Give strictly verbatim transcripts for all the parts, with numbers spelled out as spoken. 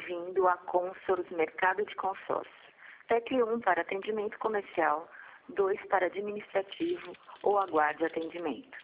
Bem-vindo a Consors Mercado de Consórcio. Tecle um para atendimento comercial, dois para administrativo ou aguarde atendimento.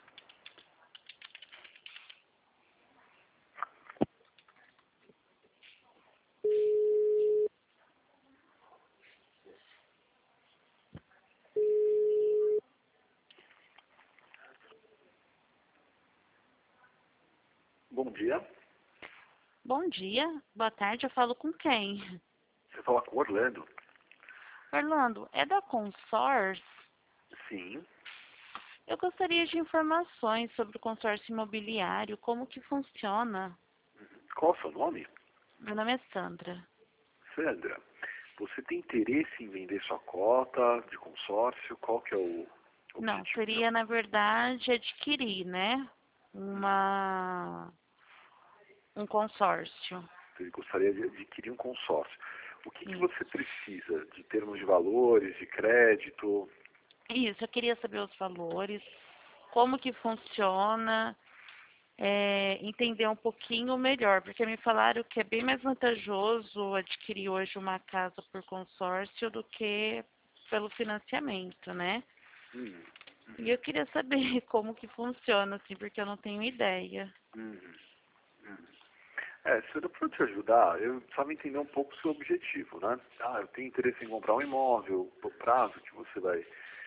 Bom dia. Bom dia, boa tarde, eu falo com quem? Você fala com o Orlando? Orlando, é da Consors? Sim. Eu gostaria de informações sobre o consórcio imobiliário, como que funciona. Qual é o seu nome? Meu nome é Sandra. Sandra, você tem interesse em vender sua cota de consórcio? Qual que é o objetivo? Não, seria na verdade adquirir, né? Uma... um consórcio. Você gostaria de adquirir um consórcio. O que, que Isso. você precisa de termos de valores, de crédito? Isso, eu queria saber os valores, como que funciona, é, entender um pouquinho melhor, porque me falaram que é bem mais vantajoso adquirir hoje uma casa por consórcio do que pelo financiamento, né? Hum, E eu queria saber como que funciona, assim, porque eu não tenho ideia. hum, hum. É, se eu puder te ajudar, eu precisava entender um pouco o seu objetivo, né? Ah, eu tenho interesse em comprar um imóvel, o prazo que você vai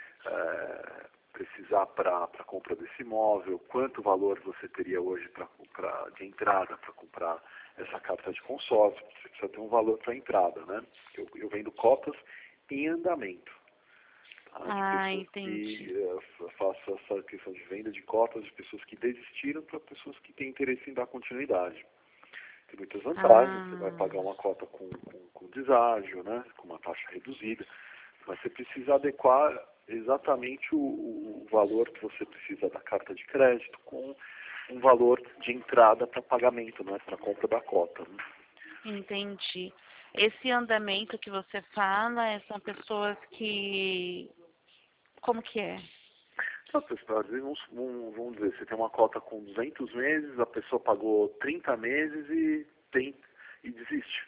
é, precisar para a compra desse imóvel, quanto valor você teria hoje pra, pra, de entrada para comprar essa carta de consórcio. Você precisa ter um valor para entrada, né? Eu, eu vendo cotas em andamento. Tá? De Ah, pessoas entendi. que eu faço essa questão de venda de cotas de pessoas que desistiram para pessoas que têm interesse em dar continuidade. Tem muitas vantagens, você vai pagar Ah, uma cota com, com, com deságio, né? Com uma taxa reduzida, mas você precisa adequar exatamente o, o valor que você precisa da carta de crédito com um valor de entrada para pagamento, né? Para compra da cota. Né? entendi. Esse andamento que você fala é- são pessoas que... Como que é? Então, pessoal, às vezes, vamos, vamos vamos dizer, você tem uma cota com duzentos meses, a pessoa pagou trinta meses e, tem, e desiste.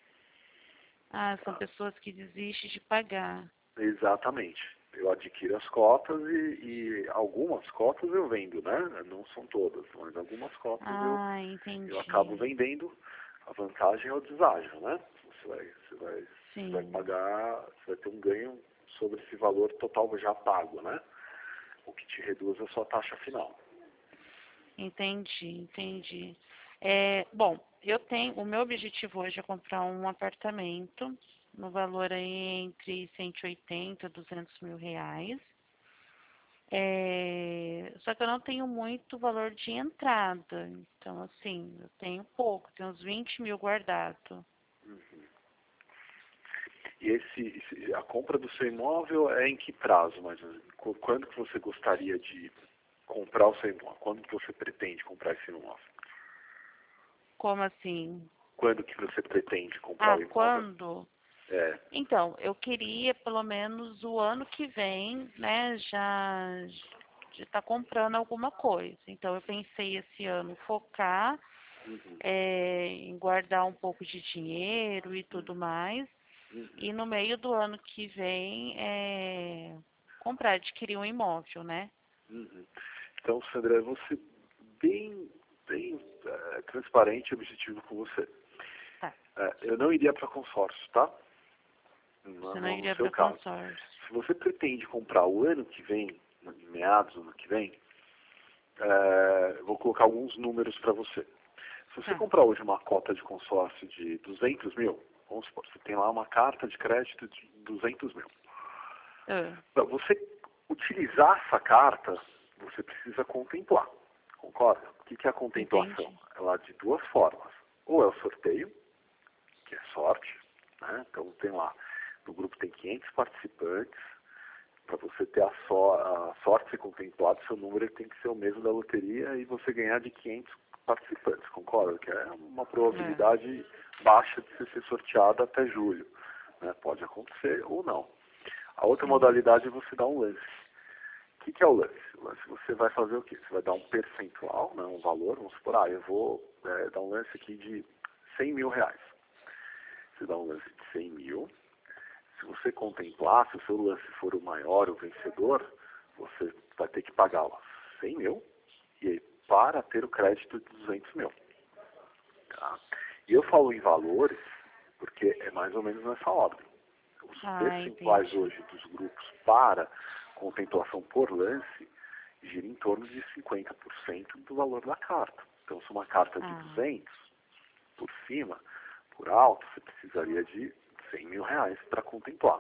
Ah, são Tá? pessoas que desistem de pagar. Exatamente. Eu adquiro as cotas e, e algumas cotas eu vendo, né? Não são todas, mas algumas cotas eu, Ah, eu acabo entendi. vendendo. A vantagem é o deságio, né? Você vai, você vai, você vai Sim, pagar, você vai ter um ganho sobre esse valor total já pago, né? O que te reduz a sua taxa final. entendi, entendi. É, bom, eu tenho, o meu objetivo hoje é comprar um apartamento no valor aí entre cento e oitenta e duzentos mil reais. É, só que eu não tenho muito valor de entrada. Então, assim, eu tenho pouco, tenho uns vinte mil guardado. E esse, esse- a compra do seu imóvel é em que prazo, mais ou menos? Qu- Quando que você gostaria de comprar o seu imóvel? Quando que você pretende comprar esse imóvel? Como assim? Quando que você pretende comprar Ah, o imóvel? quando? É, Então, eu queria pelo menos o ano que vem, né, já já estar comprando alguma coisa. Então, eu pensei esse ano focar uhum, eh, em guardar um pouco de dinheiro e uhum, tudo mais. uhum, E no meio do ano que vem, eh, comprar, adquirir um imóvel, né? uhum. Então, Sandra, eu vou ser bem, bem é, transparente e objetivo com você. Tá. É, eu não iria para consórcio, tá? No, Você não no no iria seu para caso. consórcio. Se você pretende comprar o ano que vem, em meados do ano que vem, é, eu vou colocar alguns números para você. Se você Tá. comprar hoje uma cota de consórcio de duzentos mil, vamos supor, você tem lá uma carta de crédito de duzentos mil. Ah, Para você utilizar essa carta, você precisa contemplar. Concorda? O que é a contemplação? entendi. Ela é de duas formas. Ou é o sorteio, que é sorte, né? Então tem lá, no grupo tem quinhentos participantes. Para você ter a, so, a sorte de ser contemplado, seu número tem que ser o mesmo da loteria e você ganhar de quinhentos participantes, concorda? Que é uma É. probabilidade baixa de você ser sorteado até julho. Né? Pode acontecer ou não. A outra Sim. modalidade é você dar um lance. O que, que é o lance? O lance você vai fazer o quê? Você vai dar um percentual, né, um valor, vamos supor, ah, eu vou é, dar um lance aqui de cem mil reais. você dá um lance de cem mil. Se você contemplar, se o seu lance for o maior, o vencedor, você vai ter que pagar ó, cem mil e aí, para ter o crédito de duzentos mil. Tá? E eu falo em valores porque é mais ou menos nessa ordem. Os Ah, percentuais entendi. hoje dos grupos para contemplação por lance gira em torno de cinquenta por cento do valor da carta. Então, se uma carta de Ah, duzentos, por cima, por alto, você precisaria de cem mil reais para contemplar.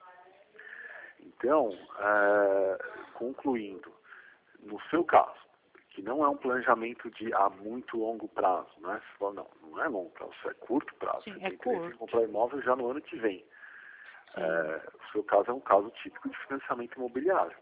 Então, é, concluindo, no seu caso, que não é um planejamento de a muito longo prazo, né? Você fala, não, não é longo prazo, isso é curto prazo. sim, Você é tem interesse em curto. comprar imóvel já no ano que vem. Sim, É, o seu caso é um caso típico de financiamento imobiliário.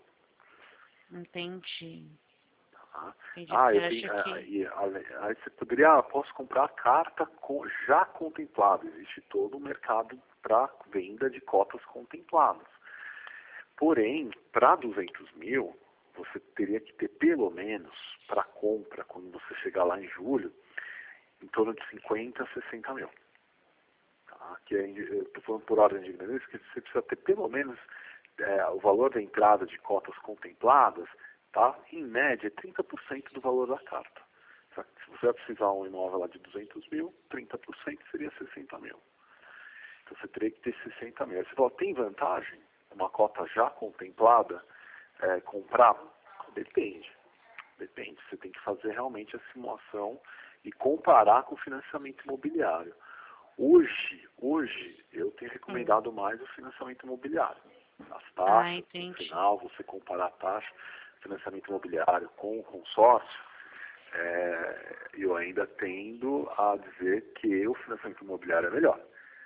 entendi. Tá? Entendi. Ah, Você eu tenho, acha é, que... e, ale- aí você poderia, ah, posso comprar a carta com, já contemplada. Existe todo o mercado para venda de cotas contempladas. Porém, para duzentos mil, você teria que ter pelo menos, para compra, quando você chegar lá em julho, em torno de cinquenta, sessenta mil. Tá? Que é, eu estou falando por ordem de grandeza, que você precisa ter pelo menos é, o valor da entrada de cotas contempladas, tá? Em média, trinta por cento do valor da carta. Tá? Se você vai precisar um imóvel lá de duzentos mil, trinta por cento seria sessenta mil. Então você teria que ter sessenta mil. Aí você fala, tem vantagem uma cota já contemplada é, comprar? Depende. Depende. Você tem que fazer realmente a simulação e comparar com o financiamento imobiliário. Hoje, hoje eu tenho Hum. recomendado mais o financiamento imobiliário. As Ah, taxas, no entendi. final, você comparar a taxa do financiamento imobiliário com o consórcio, é, eu ainda tendo a dizer que o financiamento imobiliário é melhor.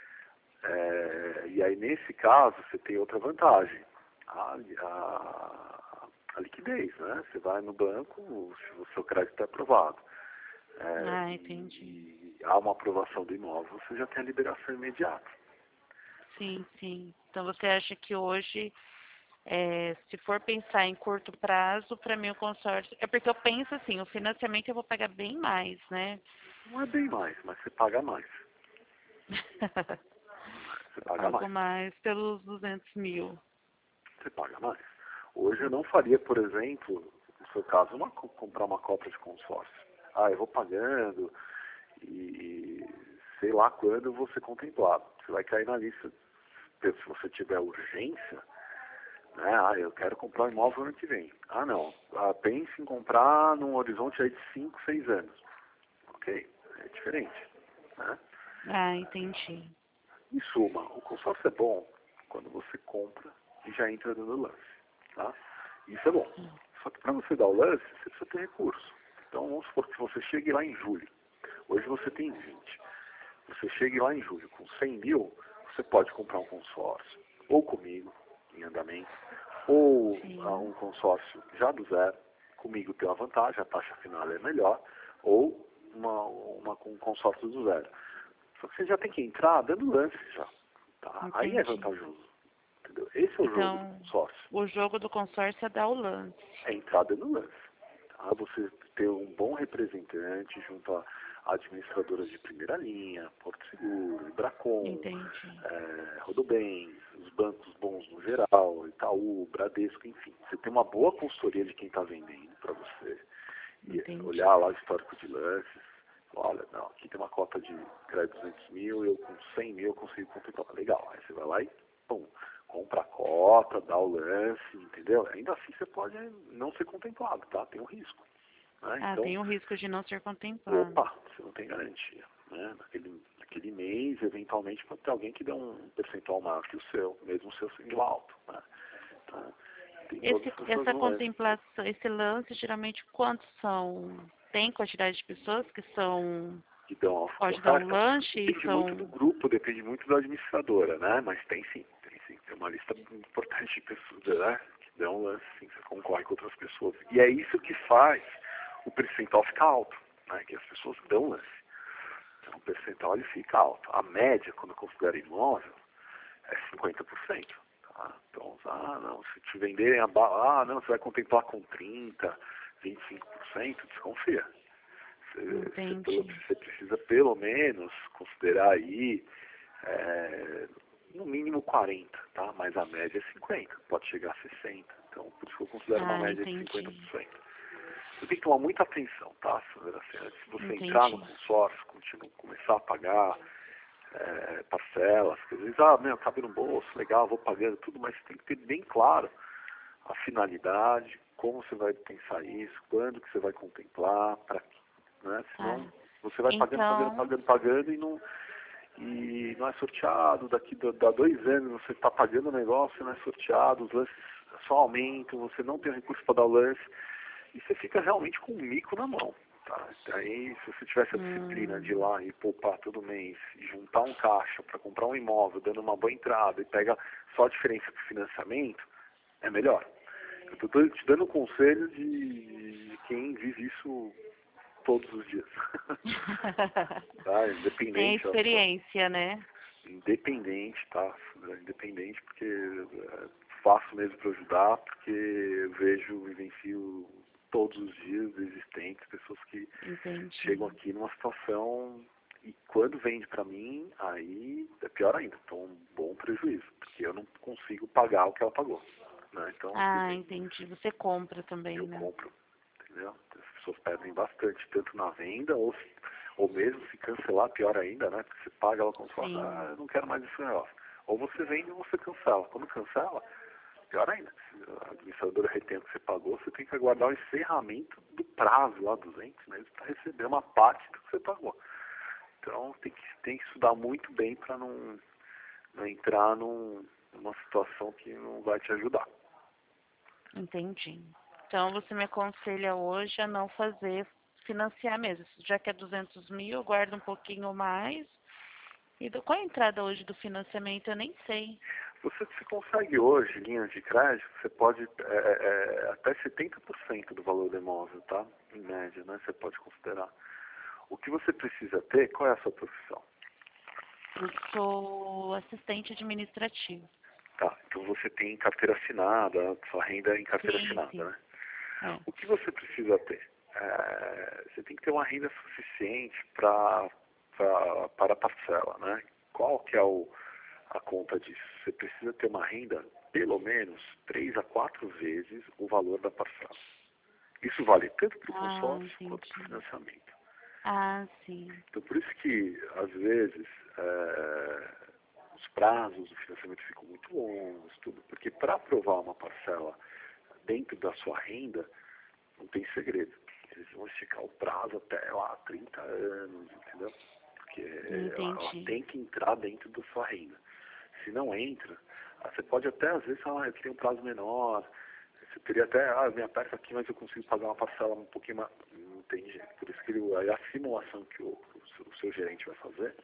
É, e aí, nesse caso, você tem outra vantagem, a, a, a liquidez, né? Você vai no banco, o, o seu crédito é aprovado. É, Ah, e, entendi. e há uma aprovação do imóvel, você já tem a liberação imediata. Sim, sim. Então você acha que hoje, é, se for pensar em curto prazo, para mim o consórcio... É porque eu penso assim, o financiamento eu vou pagar bem mais, né? Não é bem mais, mas você paga mais. Você Eu paga pago mais. mais pelos duzentos mil. Você paga mais. Hoje eu não faria, por exemplo, no seu caso, uma, comprar uma cópia de consórcio. Ah, eu vou pagando e sei lá quando eu vou ser contemplado. Você vai cair na lista. Se você tiver urgência, né? Ah, eu quero comprar um imóvel ano que vem. Ah, não. Ah, pense em comprar num horizonte aí de cinco, seis anos. Ok? É diferente. Né? Ah, entendi. Em suma, o consórcio é bom quando você compra e já entra dando lance. Tá? Isso é bom. Só que para você dar o lance, você precisa ter recurso. Então vamos supor que você chegue lá em julho. Hoje você tem vinte. Você chegue lá em julho com cem mil, você pode comprar um consórcio. Ou comigo, em andamento, ou ah, Sim, um consórcio já do zero. Comigo tem uma vantagem, a taxa final é melhor. Ou uma, uma com um consórcio do zero. Só que você já tem que entrar dando lance já. Tá? Aí é entendi. vantajoso. Entendeu? Esse é o jogo do Então, consórcio. o jogo do consórcio é dar o lance. É entrar dando lance. Tá? Você ter um bom representante junto a administradoras de primeira linha, Porto Seguro, Ibracon, Entendi. é, Rodobens, os bancos bons no geral, Itaú, Bradesco, enfim. Você tem uma boa consultoria de quem está vendendo para você e Entendi. olhar lá o histórico de lances. Olha, não, aqui tem uma cota de crédito duzentos mil, eu com cem mil eu consigo contemplar. Legal, aí você vai lá e, pum, compra a cota, dá o lance, entendeu? Ainda assim você pode não ser contemplado, tá? Tem um risco. Né? Ah, Então, tem o risco de não ser contemplado. opa, você não tem garantia. Né? Naquele, naquele mês, eventualmente, pode ter alguém que dê um percentual maior que o seu, mesmo o seu sendo alto. Né? Então, tem todas Esse, essas essa nuances. contemplação, esse lance, geralmente, quantos são? Tem quantidade de pessoas que são... Que dão Pode dar um oferta. lanche e Depende muito do são... grupo, depende muito da administradora, né? Mas tem sim, tem sim. Tem uma lista importante de pessoas, né? Que dão lance, sim, você concorre com outras pessoas. E é isso que faz o percentual ficar alto, né? Que as pessoas dão lance. Então o percentual ele fica alto. A média, quando considera imóvel, é cinquenta por cento. Tá? Então, ah, não, se te venderem a bala, ah, não, você vai contemplar com trinta, vinte e cinco por cento, desconfia. Você, Entendi. você precisa pelo menos considerar aí é, no mínimo quarenta, tá? Mas a média é cinquenta, pode chegar a sessenta. Então, por isso que eu considero uma Ah, média entendi. de cinquenta por cento. Você tem que tomar muita atenção, tá, Sandra? Assim, se você Entendi. entrar no consórcio, continuar, começar a pagar é, parcelas, às vezes, ah, meu, cabe no bolso, legal, vou pagando tudo, mas você tem que ter bem claro a finalidade, como você vai pensar isso, quando que você vai contemplar, para quê, né? Senão Ah, você vai pagando, pagando, então, pagando, pagando e não, e não é sorteado, daqui a do, dois anos você está pagando o negócio, não é sorteado, os lances só aumentam, você não tem recurso para dar o lance, e você fica realmente com um mico na mão. Tá? Aí, se você tivesse a disciplina hum, de ir lá e poupar todo mês, e juntar um caixa para comprar um imóvel, dando uma boa entrada, e pega só a diferença do financiamento, é melhor. Eu estou te dando um conselho de, de quem vive isso todos os dias. Tá? tem Independente, ó, experiência, né? independente, tá? Independente, porque é, faço mesmo para ajudar, porque eu vejo, vivencio todos os dias existentes, pessoas que Entendi. chegam aqui numa situação e quando vende para mim, aí é pior ainda, então um bom prejuízo, porque eu não consigo pagar o que ela pagou. Né? Então, Ah, assim, entendi. Você compra também, eu né? compro, entendeu? As pessoas perdem bastante, tanto na venda, ou, se, ou mesmo se cancelar, pior ainda, né? Porque você paga ela como se fala, Sim. ah, eu não quero mais esse negócio. Ou você vende ou você cancela. Quando cancela, pior ainda. Se a administradora retém o que você pagou, você tem que aguardar o encerramento do prazo lá, duzentos meses, para receber uma parte do que você pagou. Então, tem que, tem que estudar muito bem para não, não entrar num, numa situação que não vai te ajudar. Entendi. Então, você me aconselha hoje a não fazer, financiar mesmo. Já que é duzentos mil, eu guardo um pouquinho mais. E do, qual a entrada hoje do financiamento? Eu nem sei. Você, você consegue hoje, linhas de crédito, você pode, é, é, até setenta por cento do valor do imóvel, tá? Em média, né? Você pode considerar. O que você precisa ter, qual é a sua profissão? Eu sou assistente administrativo. Tá, então você tem carteira assinada, sua renda é em carteira Sim, assinada, sim. né? É. O que você precisa ter? É, você tem que ter uma renda suficiente pra, pra, para a parcela, né? Qual que é o, a conta disso? Você precisa ter uma renda, pelo menos, três a quatro vezes o valor da parcela. Isso vale tanto para o Ah, consórcio quanto para o entendi. financiamento. Ah, sim. Então, por isso que, às vezes, é, os prazos do financiamento ficam muito longos, tudo, porque para aprovar uma parcela dentro da sua renda, não tem segredo. Eles vão esticar o prazo até lá trinta anos, entendeu? Porque ela, ela Entendi. tem que entrar dentro da sua renda. Se não entra, você pode até, às vezes, falar, ah, eu tenho um prazo menor, você teria até, ah, me aperta aqui, mas eu consigo pagar uma parcela um pouquinho mais. Não tem jeito. Por isso que ele, aí a simulação que o, o, seu, o seu gerente vai fazer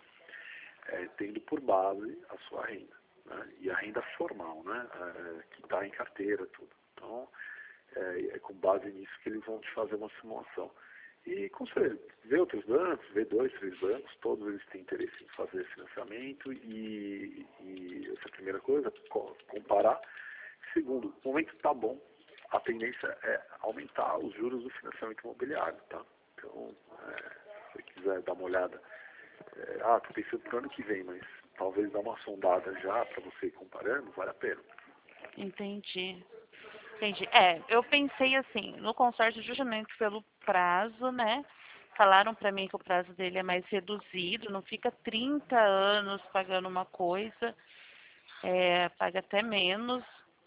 é tendo por base a sua renda. Né? E a renda formal, né? É, que está em carteira, tudo. Então, é, é com base nisso que eles vão te fazer uma simulação. E conselho, vê outros bancos, vê dois, três bancos, todos eles têm interesse em fazer financiamento e, e essa é a primeira coisa, co- comparar. Segundo, o momento está bom, a tendência é aumentar os juros do financiamento imobiliário, tá? Então, é, se você quiser dar uma olhada, é, ah, estou pensando para o ano que vem, mas talvez dar uma sondada já para você ir comparando, vale a pena. Entendi. Entendi. É, eu pensei assim, no consórcio justamente pelo prazo, né? Falaram pra mim que o prazo dele é mais reduzido, não fica trinta anos pagando uma coisa, é, paga até menos.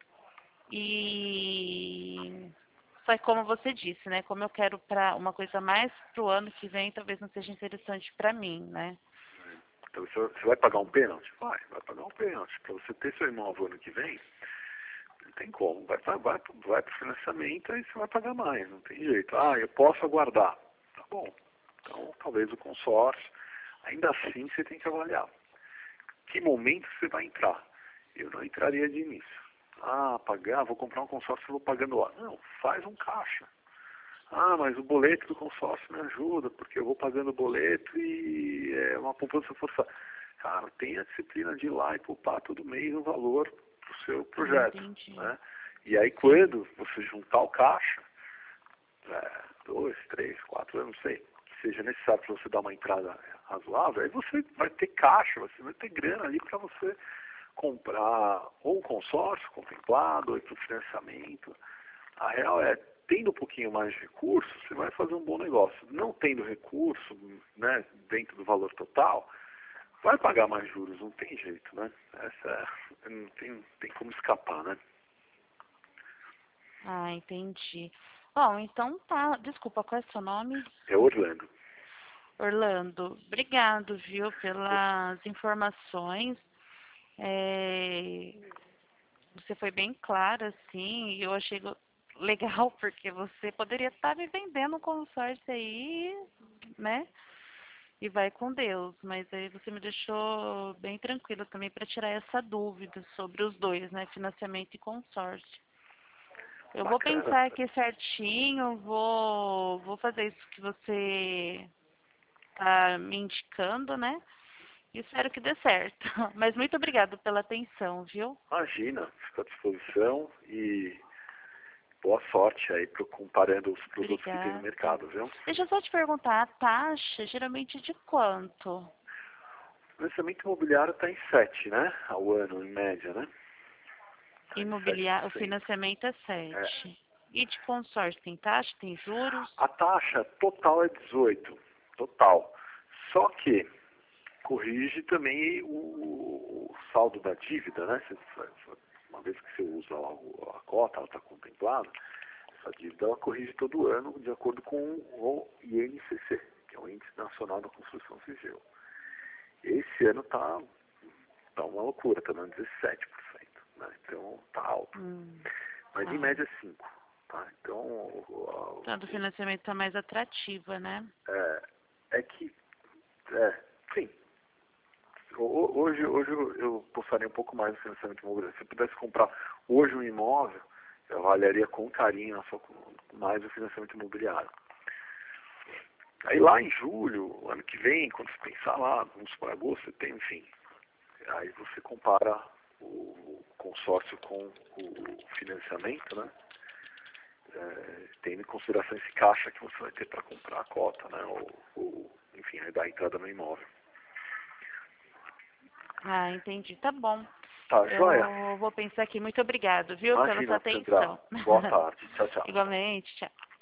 E só que como você disse, né? Como eu quero para uma coisa mais pro ano que vem, talvez não seja interessante pra mim, né? Então, você você vai pagar um pênalti? Vai, vai pagar um pênalti. Para você ter seu imóvel ano que vem, não tem como. Vai, vai, vai, vai para o financiamento, aí você vai pagar mais, não tem jeito. Ah, eu posso aguardar. Tá bom. Então, talvez o consórcio, ainda assim você tem que avaliar. Que momento você vai entrar? Eu não entraria de início. Ah, pagar, vou comprar um consórcio e vou pagando lá. Não, faz um caixa. Ah, mas o boleto do consórcio me ajuda, porque eu vou pagando o boleto e é uma poupança forçada. Cara, tem a disciplina de ir lá e poupar todo mês um valor para o seu projeto. Entendi. Né? E aí quando você juntar o caixa, é, dois, três, quatro anos, não sei, seja necessário para você dar uma entrada razoável, aí você vai ter caixa, você vai ter grana ali para você comprar ou um consórcio contemplado, ou ir para o financiamento. A real é, tendo um pouquinho mais de recurso, você vai fazer um bom negócio. Não tendo recurso, né, dentro do valor total, vai pagar mais juros, não tem jeito, né? Essa é, não tem, tem como escapar, né? Ah, entendi. Bom, então tá. Desculpa, qual é o seu nome? É Orlando. Orlando, obrigado, viu, pelas informações. É, você foi bem clara, assim, e eu achei go- legal, porque você poderia estar me vendendo um consórcio aí, né? E vai com Deus, mas aí você me deixou bem tranquila também para tirar essa dúvida sobre os dois, né? Financiamento e consórcio. Eu vou Bacana. pensar aqui certinho, vou, vou fazer isso que você tá me indicando, né? E espero que dê certo. Mas muito obrigado pela atenção, viu? Imagina, fico à disposição e boa sorte aí pro, comparando os produtos que tem no Obrigada. mercado, viu? Deixa eu só te perguntar, a taxa geralmente de quanto? O financiamento imobiliário está em sete, né? Ao ano, em média, né? Tá em Imobiliário, o sete por cento. financiamento é É. sete. E de consórcio, tem taxa, tem juros? A taxa total é dezoito, total. Só que corrige também o, o saldo da dívida, né? Você, uma vez que você usa lá o- a cota, ela está contemplada, essa dívida ela corrige todo ano de acordo com o I N C C, que é o Índice Nacional da Construção Civil. Esse ano está tá uma loucura, está dando dezessete por cento, né? Então está alto. Hum, Mas em ah. média é cinco por cento. Tá? Então, o, Então, do financiamento está mais atrativa, né? É, é que, é, sim. Ho- Hoje, hoje eu eu postaria um pouco mais no financiamento imobiliário. Se eu pudesse comprar hoje um imóvel, eu avaliaria com carinho a sua, mais o financiamento imobiliário. Aí lá em julho, ano que vem, quando você pensar lá, vamos supor agosto, setembro, enfim, aí você compara o consórcio com o financiamento, né? É, tendo em consideração esse caixa que você vai ter para comprar a cota, né? Ou, ou enfim, aí dar a entrada no imóvel. Ah, entendi. Tá bom. Tá, joia? Eu vou pensar aqui. Muito obrigado, viu, pela sua Imagina, Sandra. atenção. Boa tarde. Tchau, tchau. Igualmente, tchau.